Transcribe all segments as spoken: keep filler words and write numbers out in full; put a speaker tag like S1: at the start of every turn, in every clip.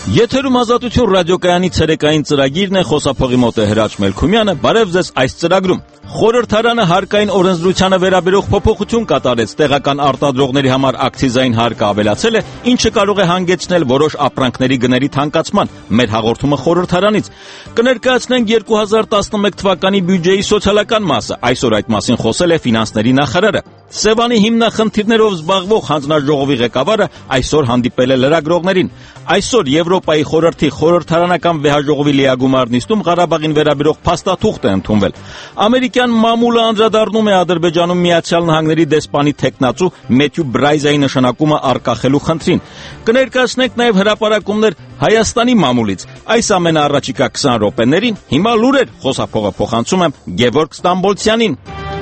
S1: Եթերում Ազատություն ռադիոկայանի ցերեկային ծրագիրն է, խոսափողի մոտ է Հրաչ Մելքումյանը։ Բարև ձեզ այս ծրագրում։ Խորհրդարանը հարկային օրենսդրությանը վերաբերող փոփոխություն կատարեց, տեղական արտադրողների համար ակցիզային հարկը ավելացել է, ինչը կարող է հանգեցնել որոշ ապրանքների գների թանկացման։ Մեր հաղորդումը խորհրդարանից։ Կներկայացնենք երկու հազար տասնմեկ թվականի բյուջեի սոցիալական մասը։ Այսօր այդ մասին խոսել է ֆինանսների նախարարը։ Սևանի հիմնախնդիրներով զբաղվող հանձնաժողովի ղեկավարը այսօր հանդիպել է լրագրողներին։ Այսօր Եվրոպայի խորհրդի խորհրդարանական վեհաժողովի լիագումար նիստում Ղարաբաղին վերաբերող փաստաթուղթ է ընդունվել։ Ամերիկյան մամուլը անդրադառնում է Ադրբեջանում Միացյալ Նահանգների դեսպանի թեկնածու Մեթյու Բրայզայի նշանակումը առկախելու խնդրին։ Կներկայացնենք նաև հրապարակումներ Հայաստանի մամուլից։ Այս ամենը առաջիկա քսան րոպեներին։ Հիմա լուրեր, խոսափողը փոխանցում եմ Գևորգ Ստամբոլցյանին։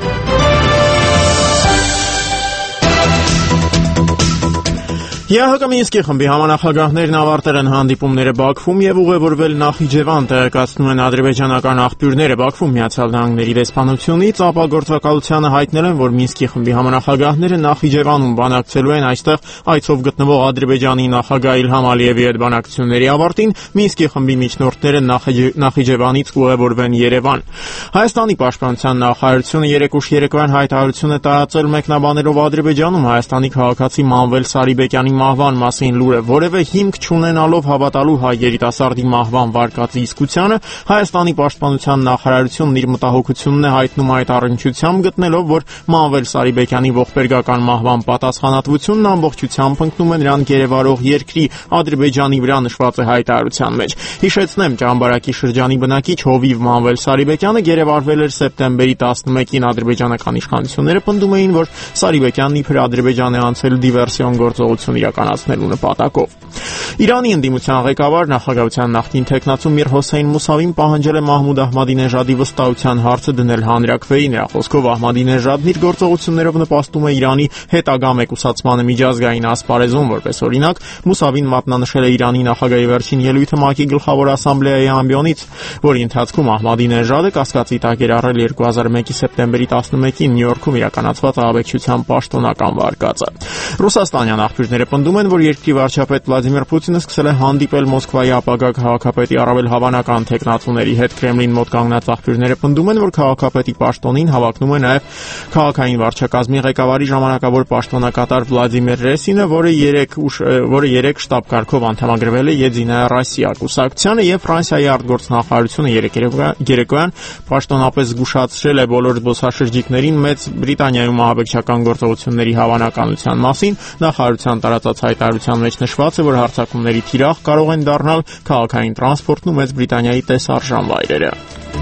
S2: ԵԱՀԿ Մինսկի խմբի համանախագահներն ավարտել են հանդիպումները Բաքվում եւ ուղևորվել Նախիջևան, տեղեկացնում են ադրբեջանական աղբյուրները։ Բաքվում Միացյալ Նահանգների դեսպանությունից ապագործակալությանը հայտնել են, որ Մինսկի խմբի համանախագահները Նախիջևանում բանակցելու են այստեղ այցով գտնվող Ադրբեջանի նախագահ Իլհամ Ալիևի հետ բանակցությունների ավարտին Մինսկի խմբի միջնորդները Նախիջևանից կուղևորվեն Երևան։ Հայաստանի պաշտպանության նախարարությունը երեկ ուշ երեկոյան հայտարարություն է տարածել մեկնաբանելով Ադրբեջանում Հայաստանի քաղաքացի Մանվել Սարիբեկյանի մահվան մասին լուրը, որևէ հիմք չունենալով հավատալու հայ երիտասարդի մահվան վարկածի իսկությանը, Հայաստանի պաշտպանության նախարարությունն իր մտահոգությունն է հայտնում այդ առնչությամբ, գտնելով, որ Մանվել Սարիբեկյանի ողբերգական մահվան պատասխանատվությունն ամբողջությամբ ընկնում է նրան գերեվարող երկրի Ադրբեջանի վրա նշված է հայտարարության մեջ։ Հիշեցնեմ, Ճամբարակի շրջանի բնակիչ Հովիվ Մանվել Սարիբեկյանը գերեվարվել էր սեպտեմբերի տասնմեկին ադրբեջանական իշխանությունները պնդում էին, որ Սարիբեկյանն իբր Ադրբեջան է անցել դիվերսիոն գործողություն իրականացնելու նպատակով։ Իրանի ընդդիմության ղեկավար նախագահության նախկին թեկնածու Միր Հոսեյն Մուսավին պահանջել է Մահմուդ Ահմադինեժադի վստահության հարցը դնել հանրաքվեի։ Նրա խոսքով Ահմադինեժադն իր գործողություններով նպաստում է Իրանի հետագա մեկուսացմանը միջազգային ասպարեզում, որպես օրինակ Մուսավին մատնանշել է Իրանի նախագահի վերջին ելույթը ՄԱԿ-ի գլխավոր ասամբլեայի ամբիոնից, որի ընթացքում Ահմադինեժադը կասկածի տակ էր առել երկու հազար մեկի սեպտեմբերի տասնմեկին Նյու Յորքում իրականացված ահաբեկչության պաշտոնական վարկածը։ Ռուսաստանյան աղբյուրները պնդում են, որ երկրի վարչապետ Վլադիմիր Պուտինը սկսել է հանդիպել Մոսկվայի ապագա քաղաքապետի առավել հավանական թեկնածուների հետ։ Կրեմլին մոտ կանգնած աղբյուրները պնդում են, որ քաղաքապետի պաշտոնին հավակնում է նաև քաղաքային վարչակազմի ղեկավարի ժամանակավոր պաշտոնակատար Վլադիմիր Ռեսինը, որը երեք որը երեք շտաբ կարգով անդամագրվել է Եդինայա Ռոսիա կուսակցությանը, եւ Ֆրանսիայի արտգործնախարարությունը երեք երեկոյան պաշտոնապես զգուշացրել է բոլոր զբոսաշրջիկներին Մեծ Բրիտանիայում ահաբեկչական գործողությունների հավանականության մասին։ Նախարարության տարածած հայտարարության մեջ նշված է, որ հարձակումների թիրախ կարող են դառնալ քաղաքային տրանսպորտն ու Մեծ Բրիտանիայի տեսարժան վայրերը։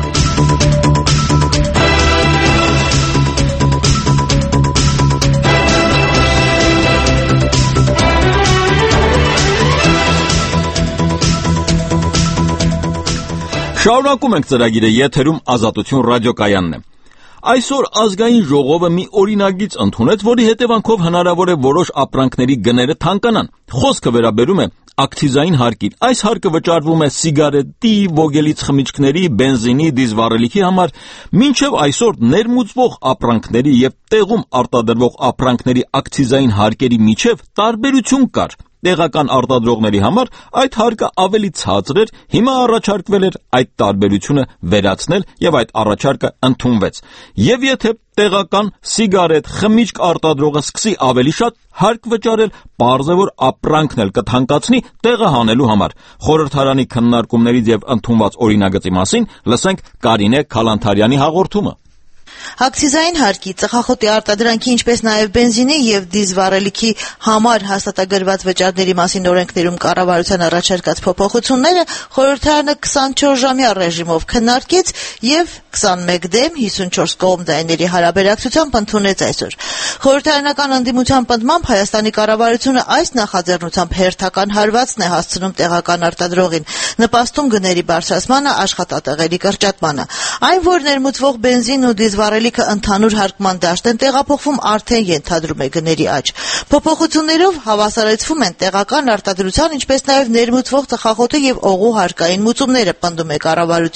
S1: Շարունակում ենք ծրագիրը, եթերում Ազատություն ռադիոկայանն է։ Այսօր ազգային ժողովը մի օրինագիծ ընդունեց, որի հետևանքով հնարավոր է որոշ ապրանքների գները թանկանան։ Խոսքը վերաբերում է ակցիզային հարկին։ Այս հարկը վճարվում է սիգարետի, ոգելից խմիչքների, բենզինի, դիզվառելիքի համար։ Մինչև այսօր ներմուծվող ապրանքների եւ տեղում արտադրվող ապրանքների ակցիզային հարկերի միջև տարբերություն կար։ Տեղական արտադրողների համար այդ հարկը ավելի ցածր էր, հիմա առաջարկվել էր այդ տարբերությունը վերացնել եւ այդ առաջարկը ընդունվեց։ Եվ եթե տեղական սիգարետ, խմիչք արտադրողը սկսի ավելի շատ հարկ վճարել, պարզ է, որ ապրանքն էլ կթանկացնի տեղը հանելու համար։ Խորհրդարանի քննարկումներից եւ ընդունված օրինագծի մասին լսենք Կարինե Քալանթարյանի հաղորդումը։
S3: Ակցիզային հարկի, ծխախոտի արտադրանքի, ինչպես նաև բենզինի եւ դիզվառելիքի համար հաստատագրված վճարների մասին օրենքներում կառավարության առաջարկած փոփոխությունները խորհրդարանը քսանչորս-ժամյա ռեժիմով քննարկեց եւ քսանմեկ դեմ հիսունչորս կողմ ձայների հարաբերակցությամբ ընդունեց այսօր։ Խորհրդարանական ընդդիմության պնդմամբ Հայաստանի կառավարությունը այս նախաձեռնությամբ հերթական հարվածն է հասցնում տեղական արտադրողին, նպաստում գների բարձրացմանը, աշխատատեղերի կրճատմանը։ Այն, որ ներմուծվող բենզին ու դիզվառելիքը ընդհանուր հարկման դաշտ են տեղափոխվում, արդեն ենթադրում է գների աճ։ Փոփոխություններով հավասարեցվում են տեղական արտադրության, ինչպես նաև ներմուծվող ծխախոտի եւ օղու հարկային մուծումները, պնդում է կառավարությունը։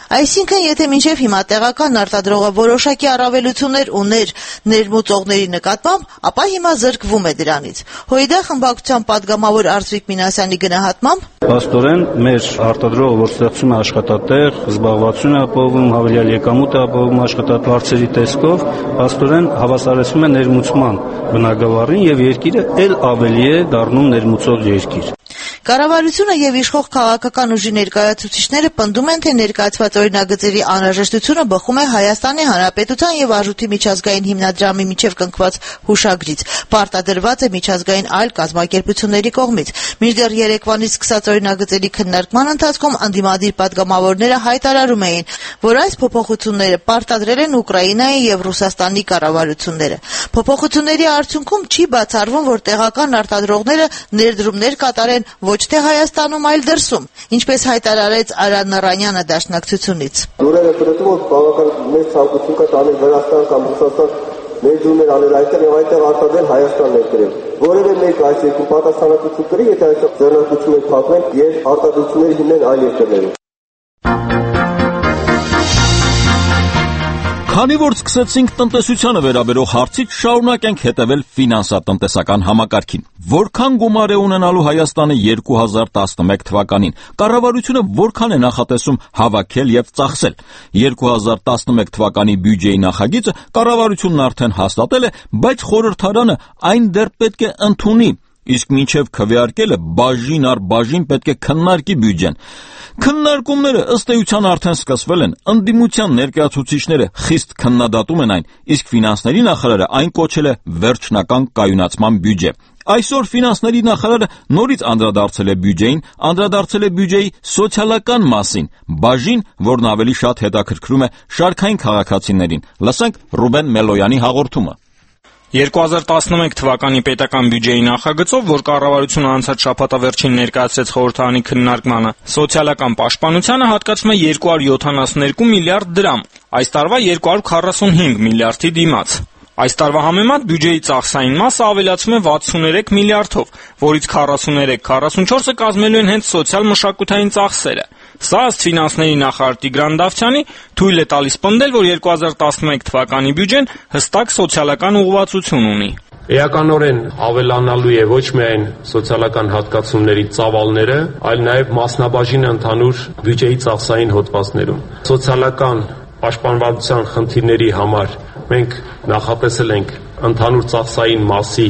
S3: Այսինքն, եթե մինչև հիմա տեղական արտադրողը որոշակի առավելություններ ուներ ներմուծողների նկատմամբ, ապա հիմա զրկվում է դրանից։ ՀՅԴ խմբակցության պատգամավոր Արծվիկ Մինասյանի գնահատմամբ,
S4: Աստորեն մեր արտադրողը, որ ստեղծում է աշխատատեղ, զբաղվածություն է ապահովում, հավելյալ եկամուտ է ապահովում աշխատավարձերի տեսքով, աստորեն հավասարեցնում է ներմուծման բնագավառին եւ երկիրը ել ավելի է դառնում ներմուծող երկիր։
S3: Կառավարությունը եւ իշխող քաղաքական ուժի ներկայացուցիչները պնդում են, թե ներկայացված օրինագծերի անհրաժեշտությունը բխում է Հայաստանի Հանրապետության եւ Արժույթի միջազգային հիմնադրամի միջև կնքված հուշագրից, պարտադրված է միջազգային այլ կազմակերպությունների կողմից։ Մինչդեռ երեկվանից սկսած օրինագծերի քննարկման ընթացքում անդիմադիր պատգամավորները հայտարարում էին, որ այս փոփոխությունները պարտադրել են Ուկրաինայի եւ Ռուսաստանի կառավարությունները։ Փոփոխությունների արդյունքում չի բացառվում, որ տեղական արտադրողները ներդրումներ կատարեն ոչ թե Հայաստանում, այլ դրսում, ինչպես հայտարարեց Արա Նռանյանը դաշնակցությունից։
S5: Դուրերը դրում են բավական մեծ ցանկություն կա տանել Վրաստան կամ Ռուսաստան ներդրումներ անել այստեղ եւ այդտեղ արտադրել Հայաստան ներդրել։ Որևէ մեկ այս երկու պատասխանատվություն կրի, եթե այստեղ ձեռնարկություններ փակվեն եւ արտադրություններ հիմնեն այլ երկրներում։
S1: Քանի որ սկսեցինք տնտեսությանը վերաբերող հարցից, շարունակենք հետևել ֆինանսատնտեսական համակարգին։ Որքան գումար է ունենալու Հայաստանը երկու հազար տասնմեկ թվականին, կառավարությունը որքան է նախատեսում հավաքել եւ ծախսել։ երկու հազար տասնմեկ թվականի բյուջեի նախագիծը կառավարությունն արդեն հաստատել է, բայց խորհրդարանը այն դեռ պետք է ընդունի, իսկ մինչև քվեարկելը բաժին առ բաժին պետք է քննարկի բյուջեն։ Քննարկումները ըստ էության արդեն սկսվել են, ընդդիմության ներկայացուցիչները խիստ քննադատում են այն, իսկ ֆինանսների նախարարը այն կոչել է վերջնական կայունացման բյուջե։ Այսօր ֆինանսների նախարարը նորից անդրադարձել է բյուջեին, անդրադարձել է բյուջեի սոցիալական մասին, բաժին, որն ավելի շատ հետաքրքրում է շարքային քաղաքացիներին։ Լսենք Ռուբեն Մելոյանի հաղորդումը։
S6: երկու հազար տասնմեկ թվականի պետական բյուջեի նախագծով, որ կառավարությունը անցած շաբաթավերջին ներկայացրեց խորհրդարանի քննարկմանը, սոցիալական պաշտպանությանը հատկացվում է երկու հարյուր յոթանասունհինգ միլիարդ դրամ, այս տարվա երկու հարյուր քառասունհինգ միլիարդի դիմաց։ Այս տարվա համեմատ բյուջեի ծախսային մասը ավելացում է վաթսուներեք միլիարդով, որից քառասուներեք քառասունչորսը կազմելու են հենց սոցիալ մշակութային ծախսերը։ Սա ըստ ֆինանսների նախարար Տիգրան Դավթյանի թույլ է տալիս պնդել, որ երկու հազար տասնմեկ թվականի բյուջեն հստակ սոցիալական ուղղվածություն ունի։
S7: Էականորեն ավելանալու է ոչ միայն սոցիալական հատկացումների ծավալները, այլ նաև մասնաբաժինը ընդհանուր բյուջեի ծախսային հոդվածներում։ Սոցիալական պաշտպանվածության խնդիրների համար մենք նախատեսել ենք ընդհանուր ծախսային մասի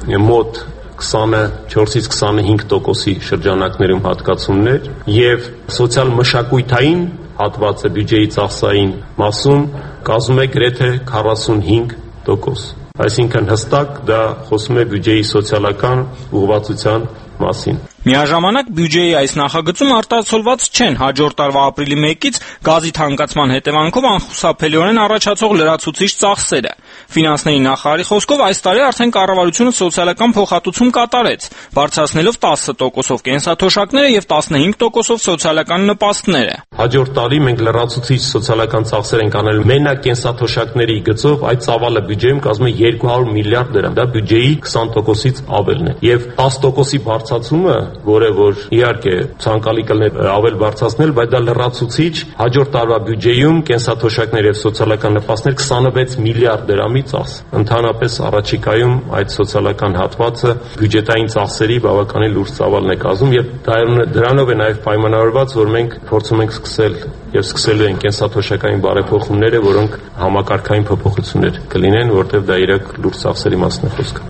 S7: մոտ քսանչորսից քսանհինգ տոկոսի շրջանակներում հատկացումներ եւ սոցիալ մշակութային հատվածը բյուջեի ծախսային մասում կազմում է գրեթե քառասունհինգ տոկոս։ Այսինքն հստակ դա խոսում է բյուջեի սոցիալական ուղղվածության մասին։
S6: Միաժամանակ բյուջեի այս նախագծում արտացոլված չեն հաջորդ տարվա ապրիլի մեկից գազի թանկացման հետևանքով անխուսափելիորեն առաջացող լրացուցիչ ծախսերը։ Ֆինանսների նախարարի խոսքով այս տարի արդեն կառավարությունը սոցիալական փոխհատուցում կատարեց, բարձրացնելով տասը տոկոսով կենսաթոշակները եւ տասնհինգ տոկոսով սոցիալական նպաստները։
S7: Հաջորդ տարի մենք լրացուցիչ սոցիալական ծախսեր ենք անել մենակ կենսաթոշակների գծով, այդ ծավալը բյուջեում կազմում է երկու հարյուր միլիարդ դրամ, դա բյուջեի քսան տոկոսից ավելն է։ Եվ տասը տոկոսի բարձրացումը, որը որ իհարկե ցանկալի կլներ ավել բարձրացնել, բայց դա լրացուցիչ հաջորդ տարվա բյուջեում կենսաթոշակներ եւ սոցիալական նպաստներ քսանվեց միլիարդ դրամի ծախս։ Ընդհանրապես առաջիկայում այդ սոցիալական հատվածը բյուջետային ծախսերի բավականին լուրջ ծավալն է կազմում եւ դրանով է նաեւ պայմանավորված, որ մենք փորձում ենք սկսել եւ սկսելու են կենսաթոշակային բարեփոխումները, որոնք համակարգային փոփոխություններ կլինեն, որտեղ դա իրոք լուրջ ծախսերի մասն է խոսքը։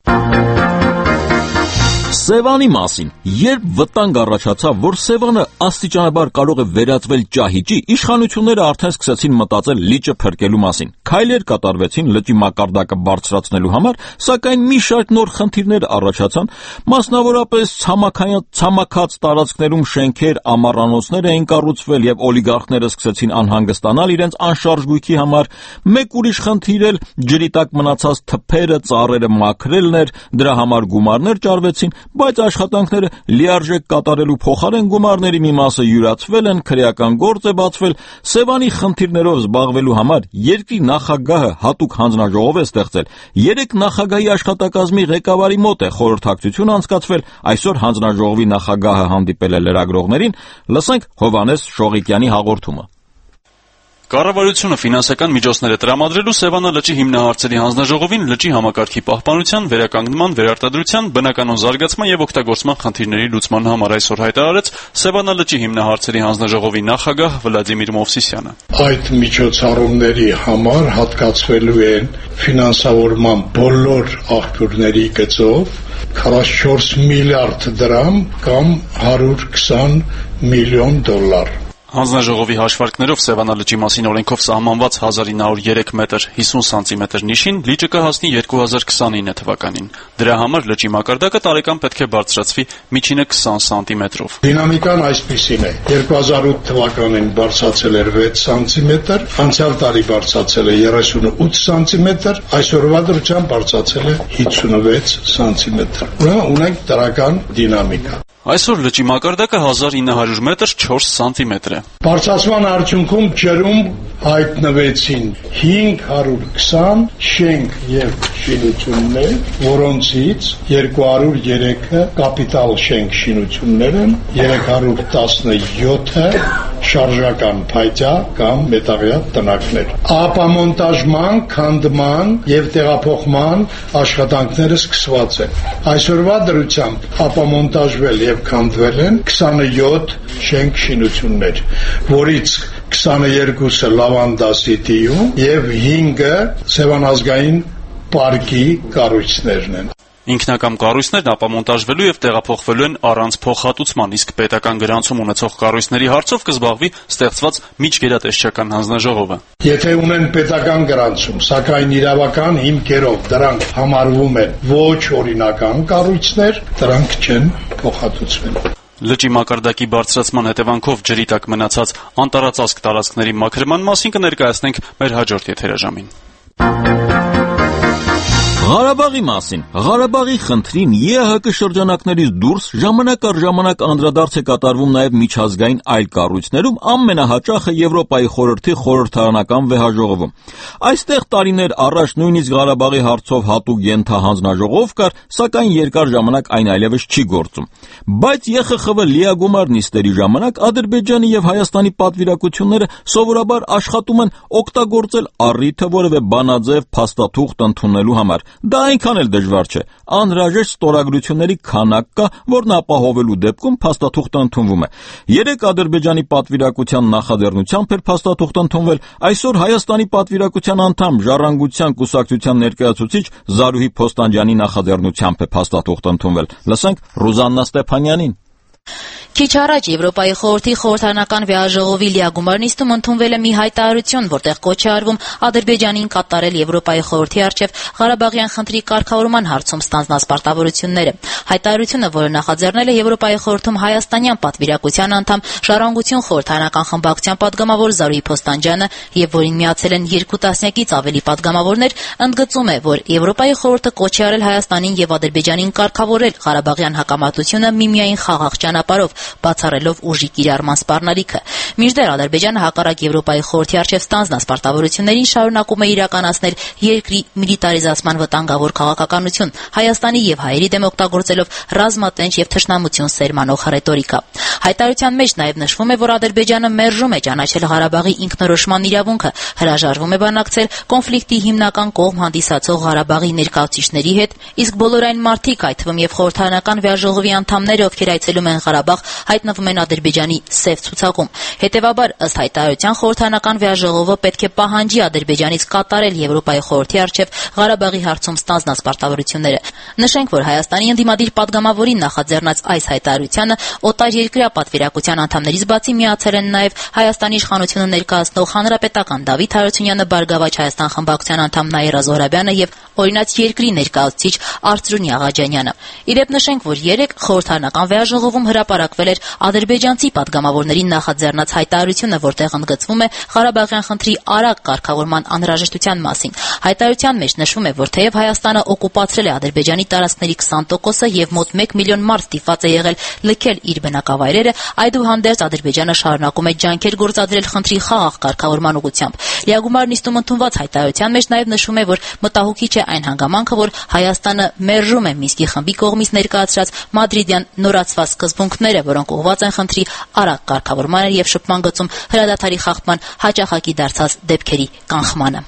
S1: Սևանի մասին, երբ վտանգ առաջացավ, որ Սևանը աստիճանաբար կարող է վերածվել ճահիճի, իշխանությունները արդեն սկսեցին մտածել լիճը փրկելու մասին։ Քայլեր կատարվեցին լճի մակարդակը բարձրացնելու համար, սակայն մի շարք նոր խնդիրներ առաջացան, մասնավորապես ցամաքած տարածքներում շենքեր, ամառանոցներ էին կառուցվել եւ օլիգարխները սկսեցին անհանգստանալ իրենց անշարժ գույքի համար։ Մեկ ուրիշ խնդիր էլ ջրի տակ մնացած թփերը, ծառերը մաքրելն էր, դրա համար գումարներ ճարվեցին, բայց աշխատանքները լիարժեք կատարելու փոխարեն գումարների մի մասը յուրացվել են, քրեական գործ է բացվել։ Սևանի խնդիրներով զբաղվելու համար երկրի նախագահը հատուկ հանձնաժողով է ստեղծել։ Երեք նախագահի աշխատակազմի ղեկավարի մոտ է խորհրդակցություն անցկացվել, այսօր հանձնաժողովի նախագահը հանդիպել է լրագրողներին, լսենք Հովհաննես Շողիկյանի հաղորդումը։
S8: Կառավարությունը ֆինանսական միջոցներ է տրամադրելու Սևանա լճի հիմնահարցերի հանձնաժողովին լճի համակարգի պահպանության, վերականգնման, վերարտադրության, բնականոն զարգացման եւ օգտագործման խնդիրների լուծման համար, այսօր հայտարարեց Սևանա լճի հիմնահարցերի հանձնաժողովի նախագահ Վլադիմիր Մովսիսյանը։
S9: Այդ միջոցառումների համար հատկացվելու են ֆինանսավորման բոլոր աղբյուրների գծով քառասունչորս միլիարդ դրամ կամ հարյուր քսան միլիոն դոլար։
S8: Հանձնաժողովի հաշվարկներով Սևանա լճի մասին օրենքով սահմանված հազար ինը հարյուր երեք մետր հիսուն սանտիմետր նիշին լիճը կհասնի երկու հազար քսանինը թվականին։ Դրա համար լճի մակարդակը տարեկան պետք է բարձրացվի միջինը քսան սանտիմետրով։
S9: Դինամիկան այսպիսին է. երկու հազար ութ թվականին բարձրացել էր վեց սանտիմետր, անցյալ տարի բարձրացել է երեսունութ սանտիմետր, այսօրվա դրությամբ բարձրացել է հիսունվեց սանտիմետր։ Ուրեմն ունենք դրական դինամիկա։
S8: Այսօր լճի մակարդակը հազար ինը հարյուր մետր չորս սանտիմետր է։
S9: Բարձրացման արդյունքում ջրում հայտնվեցին հինգ հարյուր քսան շենք եւ շինություններ, որոնցից երկու հարյուր երեքը կապիտալ շենք շինություններ են, երեք հարյուր տասնյոթը շարժական փայտյա կամ մետաղյա տնակներ։ Ապամոնտաժման, քանդման եւ տեղափոխման աշխատանքները սկսված են։ Այսօրվա դրությամբ ապամոնտաժվել եւ քանդվել են քսանյոթ շենք շինություններ, որից քսաներկուսը Լավանդա Սիթիում եւ հինգը Սևան ազգային պարկի կառույցներն են։
S8: Ինքնակամ կառույցներն ապամոնտաժվելու եւ տեղափոխվելու են առանց փոխհատուցման, իսկ պետական գրանցում ունեցող կառույցների հարցով կզբաղվի ստեղծված միջգերատեսչական հանձնաժողովը։
S9: Եթե ունեն պետական գրանցում, սակայն իրավական հիմքերով դրանք համարվում են ոչ օրինական կառույցներ, դրանք չեն փոխհատուցվելու։
S8: Լճի մակարդակի բարձրացման հետևանքով ջրի տակ մնացած անտառածածկ տարածքների մաքրման մասին կներկայացնենք մեր հաջորդ եթերաժամին։
S1: Ղարաբաղի մասին։ Ղարաբաղի խնդրին ԵԱՀԿ շրջանակներից դուրս ժամանակ առ ժամանակ անդրադարձ է կատարվում նաև միջազգային այլ կառույցներում, ամենահաճախը Եվրոպայի խորհրդի խորհրդարանական վեհաժողովում։ Այստեղ տարիներ առաջ նույնիսկ Ղարաբաղի հարցով հատուկ ենթահանձնաժողով կար, սակայն երկար ժամանակ այն այլևս չի գործում։ Բայց ԵԽԽՎ լիագումար նիստերի ժամանակ Ադրբեջանի եւ Հայաստանի պատվիրակությունները սովորաբար աշխատում են օգտագործել առիթը որևէ բանաձև փաստաթուղթ ընդունելու համար։ Դա այնքան էլ դժվար չէ։ Անհրաժեշտ ստորագրությունների քանակ կա, որն ապահովելու դեպքում փաստաթուղթը ընդունվում է։ Երեք Ադրբեջանի պատվիրակության նախաձեռնությամբ էր փաստաթուղթ ընդունվել, այսօր Հայաստանի պատվիրակության անդամ Ժառանգության կուսակցության ներկայացուցիչ Զարուհի Փոստանջյանի նախաձեռնությամբ է փաստաթուղթ ընդունվել։ Լսենք Ռուզաննա Ստեփանյանին։
S10: Քիչ առաջ Եվրոպայի խորհրդի խորհրդարանական վեհաժողովի լիագումար նիստում ընդունվել է մի հայտարարություն, որտեղ կոչ է արվում Ադրբեջանին կատարել Եվրոպայի խորհրդի առջև Ղարաբաղյան խնդրի կարգավորման հարցում ստանձնած պարտավորությունները։ Հայտարարությունը, որը նախաձեռնել է Եվրոպայի խորհրդում հայաստանյան պատվիրակության անդամ Ժառանգություն խորհրդարանական խմբակցության падգամավոր Զարուհի Փոստանջյանը եւ որին միացել են երկու տասնյակից ավելի падգամավորներ, ընդգծում է, որ Եվրոպայի խորհուրդը կոչ է արել Հայաստանին եւ Ադրբեջանին կարգավորել Ղարաբաղյան հակամարտությունը միմիայն խաղաղ ճանապարհով, բացառելով ուժի կիրառման սպառնալիքը։ Մինչդեռ Ադրբեջանը հակառակ Եվրոպայի խորհրդի առջև ստանձնած պարտավորություններին շարունակում է իրականացնել երկրի միլիտարիզացման վտանգավոր քաղաքականություն, Հայաստանի եւ հայերի դեմ օգտագործելով ռազմատենչ եւ թշնամություն սերմանող ռետորիկա։ Հայտարարության մեջ նաեւ նշվում է, որ Ադրբեջանը մերժում է ճանաչել Ղարաբաղի ինքնորոշման իրավունքը, հրաժարվում է բանակցել կոնֆլիկտի հիմնական կողմ հանդիսացող Ղարաբաղի ներկայացուցիչների հետ, իսկ բոլոր այն մարդիկ, այդ թվում եւ խորհրդարանական վեհաժողովի անդամները, ովքեր այցելում են Ղարաբաղ, հայտնվում են Ադրբեջանի սև ցուցակում։ Հետևաբար, ըստ հայտարարության, խորհրդարանական վեհաժողովը պետք է պահանջի Ադրբեջանից կատարել Եվրոպայի խորհրդի առջև Ղարաբաղի հարցում ստանձնած պարտավորությունները։ Նշենք, որ Հայաստանի ընդդիմադիր падգամավորին նախաձեռնած այս հայտարարությանը օտարերկրյա պատվիրակության անդամներից բացի միացել են նաև Հայաստանի իշխանությունը ներկայացնող Հանրապետական Դավիթ Հարությունյանը, Բարգավաճ Հայաստան խմբակցության անդամ Նաիրա Զոհրաբյանը եւ օրինաց երկրի ներկայացուցիչ Արծրունի Աղաջանյանը։ Իրեւ նշենք, որ երեք խորհրդարանական վեհաժողովում հրապարակվել էր ադրբեջանցի падգամավորներին նախաձեռնած հայտարարությունը, որտեղ ընդգծվում է Ղարաբաղյան խնդրի արագ կարգավորման անհրաժեշտության մասին։ Հայտարարության մեջ նշվում է, որ թեև Հայաստանը օկուպացրել է Ադրբեջանի տարածքների քսան տոկոսը եւ մոտ մեկ միլիոն մարդ ստիպված է եղել լքել իր բնակավայրերը, լրերը, այդուհանդերձ Ադրբեջանը շարունակում է ջանքեր գործադրել խնդրի խաղաղ կարգավորման ուղղությամբ։ Լիագումար նիստում ընդունված հայտարարության մեջ նաև նշվում է, որ մտահոգիչ է այն հանգամանքը, որ Հայաստանը մերժում է Մինսկի խմբի կողմից ներկայացրած մադրիդյան նորացված սկզբունքները, որոնք ուղղված են խնդրի արագ կարգավորմանը եւ շփման գծում հրադադարի խախտման հաճախակի դարձած դեպքերի կանխմանը։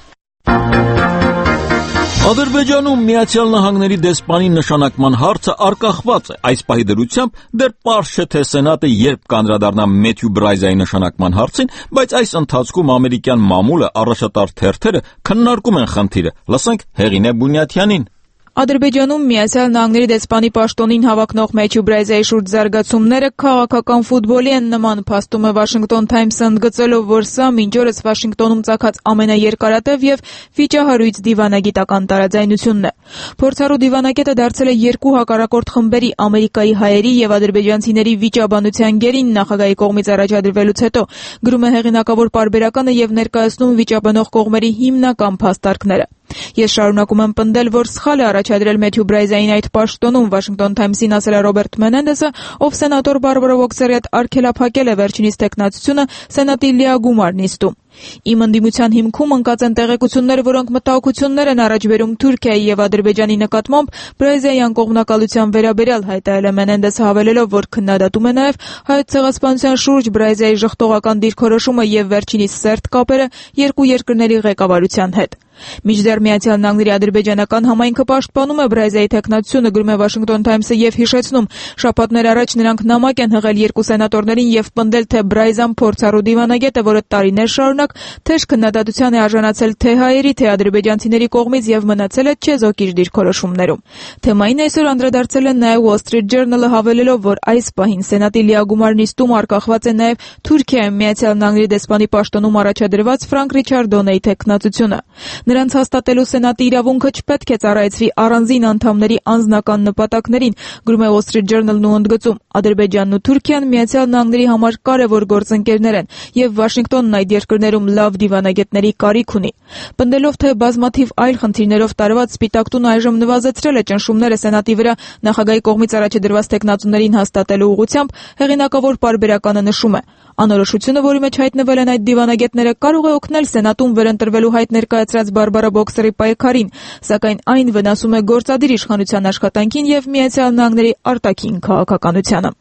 S1: Ադրբեջանում Միացյալ Նահանգների դեսպանի նշանակման հարցը արկախված է։ Այս պահի դրությամբ դեռ պարզ չէ, թե Սենատը երբ կանդրադառնա Մեթյու Բրայզայի նշանակման հարցին, բայց այս ընթացքում ամերիկյան մամուլը առաջատար թերթերը քննարկում են խնդիրը։ Լսենք Հեղինե Բունյաթյանին։
S11: Ադրբեջանում Միացյալ Նահանգների դեսպանի պաշտոնին հավակնող Մեթյու Բրայզայի շուրջ զարգացումները քաղաքական ֆուտբոլի են նման, փաստում է Washington Times-ը ընդգծելով, որ սա մինչ օրս Վաշինգտոնում ծագած ամենաերկարատև եւ վիճահարույց դիվանագիտական տարաձայնությունն է։ Փորձառու դիվանագետը դարձել է երկու հակառակորդ խմբերի՝ Ամերիկայի հայերի եւ ադրբեջանցիների վիճաբանության գերին նախագահի կողմից առաջադրվելուց հետո, գրում է հեղինակավոր պարբերականը եւ ներկայացնում վիճաբանող կողմերի հիմնական փաստարկները։ Ես շարունակում եմ պնդել, որ սխալ է առաջադրել Մեթյու Բրայզային այդ պաշտոնում, Washington Times-ին ասել է Ռոբերտ Մենենդեսը, ով սենատոր Բարբարա Բոքսերի հետ արգելափակել է վերջինիս տեխնացությունը Սենատի լիագումար նիստում։ Իմ ընդդիմության հիմքում ընկած են տեղեկություններ, որոնք մտահոգություններ են առաջ բերում Թուրքիայի եւ Ադրբեջանի նկատմամբ Բրայզայի անկողմնակալության վերաբերյալ, հայտարարել է Մենենդեսը, հավելելով, որ քննադատում է նաեւ հայոց ցեղասպանության շուրջ Բրայզայի ժխտողական դիրքորոշումը եւ վերջինիս սերտ կապերը երկու երկրների ղեկավարության հետ։ Մինչդեռ Միացյալ Նահանգների ադրբեջանական համայնքը պաշտպանում է Բրայզայի տեխնացությունը, գրում է Washington Times-ը եւ հիշեցնում, շաբաթներ առաջ նրանք նամակ են հղել երկու սենատորներին եւ պնդել, թե Բրայզան փորձառու դիվանագետը, որը տարիներ շարունակ թեժ քննադատության է արժանացել թե հայերի, թե ադրբեջանցիների կողմից եւ մնացել է չեզոքիչ դիրքորոշումներում։ Թեմային այսօր անդրադարձել է նաեւ Wall Street Journal-ը, հավելելով, որ այս պահին Սենատի լիագումար նիստում արկախված է նաեւ Թուրքիայում Միացյալ Նահանգների դեսպանի պաշտոնում առաջադրված Ֆրանկ Ռիչարդ Դոնեի տեխնացությունը։ Նրանց հաստատելու Սենատի իրավունքը չպետք է ծառայեցվի առանձին անդամների անձնական նպատակներին, գրում է Wall Street Journal-ն ու ընդգծում, Ադրբեջանն ու Թուրքիան Միացյալ Նահանգների համար կարևոր գործընկերներ են եւ Վաշինգտոնն այդ երկրներում լավ դիվանագետների կարիք ունի։ Պնդելով, թե բազմաթիվ այլ խնդիրներով տարված Սպիտակ տունը այժմ նվազեցրել է ճնշումները Սենատի վրա նախագահի կողմից առաջադրված տեխնացուներին հաստատելու ուղղությամբ, հեղինակավոր պարբերականը նշում է. Անորոշությունը, որի մեջ հայտնվել են այդ դիվանագետները, կարող է օգնել Սենատում վերընտրվելու հայտ ներկայացրած Բարբարա Բոքսերի պայքարին, սակայն այն վնասում է գործադիր իշխանության աշխատանքին եւ Միացյալ Նահանգների արտաքին քաղաքականությանը։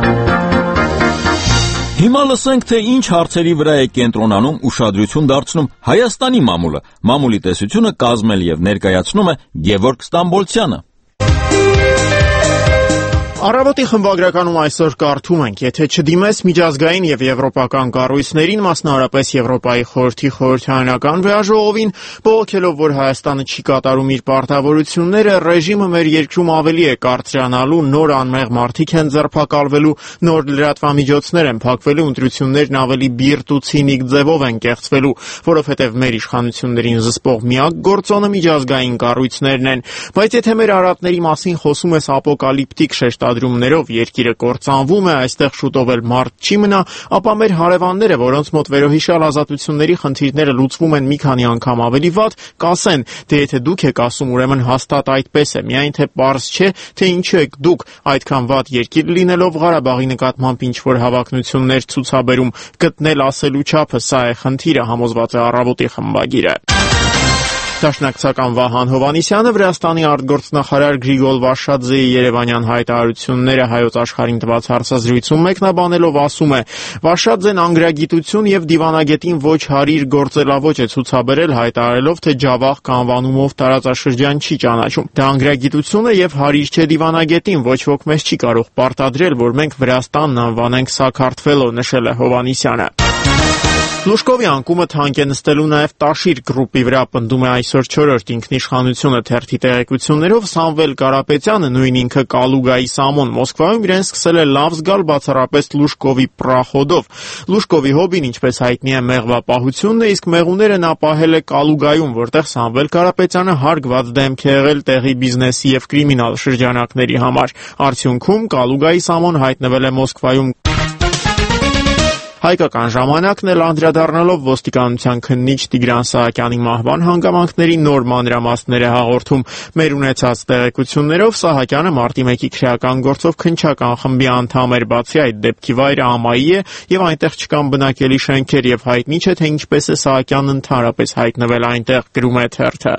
S1: Հիմա լսենք, թե ինչ հարցերի վրա է կենտրոնանում ուշադրություն դարձնում Հայաստանի մամուլը։ Մամուլի տեսությունը կազմել եւ ներկայացնում է Գևորգ Ստամբոլցյանը։
S2: Առավոտի խմբագրականում այսօր կարդում ենք, եթե չդիմես միջազգային եւ եվրոպական կառույցներին, մասնավորապես Եվրոպայի խորհրդի խորհրդարանական վեաժողովին, բողոքելով, որ Հայաստանը չի կատարում իր պարտավորությունները, ռեժիմը մեր երկրում ավելի է կարծրանալու, նոր անմեղ մարդիկ են ձերբակալվելու, նոր լրատվամիջոցներ են փակվելու, ընտրություններն ավելի բիրտ ու ցինիկ ձևով են կեղծվելու, որովհետեւ մեր իշխանություններին զսպող միակ գործոնը միջազգային կառույցներն են, բայց եթե մեր արատների մասին խոսում ես ապոկալիպտիկ շեշտ ադրումներով երկիրը կործանվում է, այստեղ շուտով էլ մարդ չի մնա, ապա մեր հարևանները, որոնց մոտ վերոհիշյալ ազատությունների խնդիրները լուծվում են մի քանի անգամ ավելի վատ, կասեն, թե եթե դուք եք ասում, ուրեմն հաստատ այդպես է, միայն թե պարզ չէ, թե ինչու եք դուք այդքան վատ երկիր լինելով Ղարաբաղի նկատմամբ ինչ-որ հավակնություններ ցուցաբերում, գտնել ասելու չափը, սա է խնդիրը, համոզված է Առավոտի խմբագիրը։ Դաշնակցական Վահան Հովհաննիսյանը Վրաստանի արտգործնախարար Գրիգոր Վարշաձեի երևանյան հայտարարությունները Հայոց աշխարհին տված հարցազրույցում մեկնաբանելով ասում է. Վարշաձեն անգրագիտություն եւ դիվանագետին ոչ հարիր գործելավոճ է ցուցաբերել, հայտարարելով, թե Ջավախ կանվանումով տարածաշրջան չի ճանաչում։ Դա անգրագիտություն է եւ հարիր չէ դիվանագետին, ոչ ոք մեզ չի կարող պարտադրել, որ մենք Վրաստանն անվանենք Սաքարթվելո, նշել է Հովհաննիսյանը։ Լուշկովի անկումը թանկ է նստելու նաև Տաշիր գրուպի վրա, պնդում է այսօր չորրորդ ինքնիշխանությունը թերթի տեղեկություններով Սամվել Կարապետյանը, նույն ինքը Կալուգայի Սամոն, Մոսկվայում իրեն սկսել է լավ զգալ բացառապես Լուշկովի պրախոդով։ Լուշկովի հոբին, ինչպես հայտնի է, մեղվապահությունն է, իսկ մեղուները նա պահել է Կալուգայում, որտեղ Սամվել Կարապետյանը հարգված դեմք է եղել տեղի բիզնեսի եւ կրիմինալ շրջանակների համար։ Արդյունքում Կալուգայի Սամոն հայտնվել է Մոսկվայում։ Հայկական ժամանակն էլ անդրադառնալով ոստիկանության քննիչ Տիգրան Սահակյանի մահվան հանգամանքների նոր մանրամասները հաղորդում։ Մեր ունեցած տեղեկություններով Սահակյանը մարտի մեկի քրեական գործով քննչական խմբի անդամ էր, բացի այդ դեպքի վայրը Ամայի է եւ այնտեղ չկան բնակելի շենքեր եւ հայտնի չէ թե ինչպես է Սահակյանն ընդհանրապես հայտնվել այնտեղ, գրում է թերթը։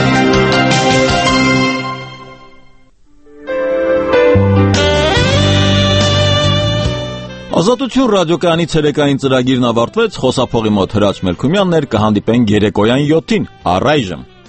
S1: Ազատություն ռադիոկայանի ցերեկային ծրագիրն ավարտվեց, խոսափողի մոտ Հրաչ Մելքումյանն էր, կհանդիպենք երեկոյան յոթին, առայժմ